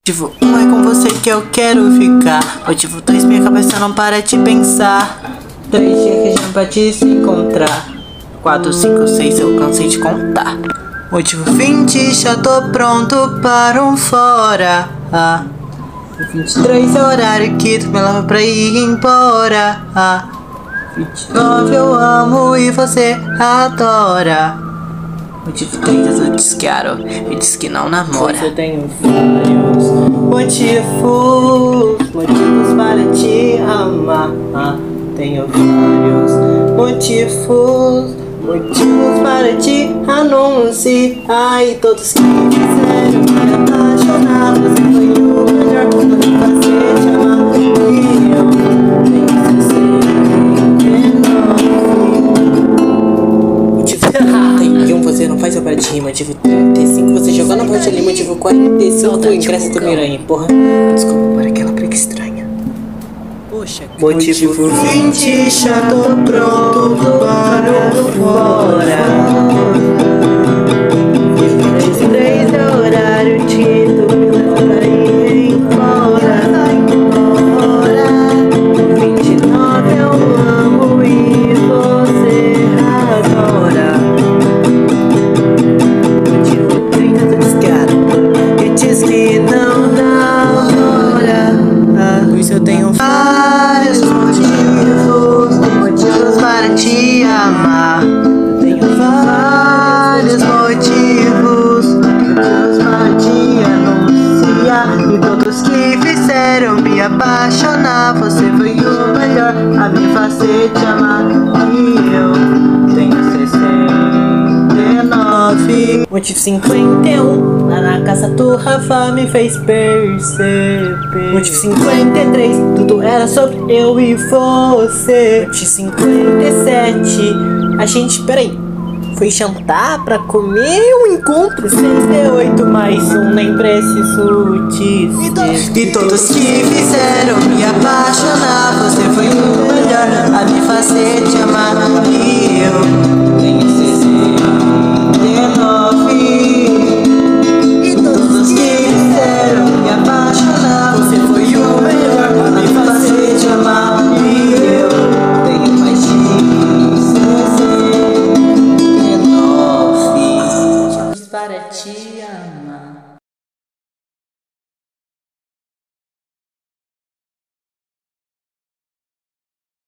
Motivo 1 é com você que eu quero ficar. Motivo 2, minha cabeça não para de pensar. 3 dias que já pra te se encontrar. 4, 5, 6 eu cansei de contar. Motivo 20, já tô pronto para um fora. 23 é o horário que tu me leva pra ir embora. 29 eu amo e você adora. Motivo 30 eu disse que quero e disse que não namora. Pois eu tenho vários motivos para te amar. Tenho vários motivos para te anunciar. E todos que quiseram me apaixonar, você foi o melhor pra me fazer te amar. E eu tenho que ser motivo 31, você não faz eu para de rir. Motivo 35, você jogou na parte ali. Motivo 45, ingresso do Miranha. Porra, desculpa por aquela briga estranha. Poxa, Motivo 20, já tô pronto para o fora. 23 é o horário que tu me leva pra ir embora. 29 eu amo e você adora. Motivo 30 tu descara e diz que não namora. por isso eu tenho Vários motivos para te amar. Tenho vários motivos para te anunciar. E todos que fizeram me apaixonar. Você foi o melhor a me fazer te amar. E eu tenho 69. Motivo 51, lá na casa do Rafa me fez perceber. Motivo 53, tudo era sobre eu e você. Motivo 57, a gente, peraí, foi jantar pra comer um encontro. 68 mais um, nem preciso dizer. E todos que fizeram me apaixonar, você foi o melhor a me fazer te amar. E eu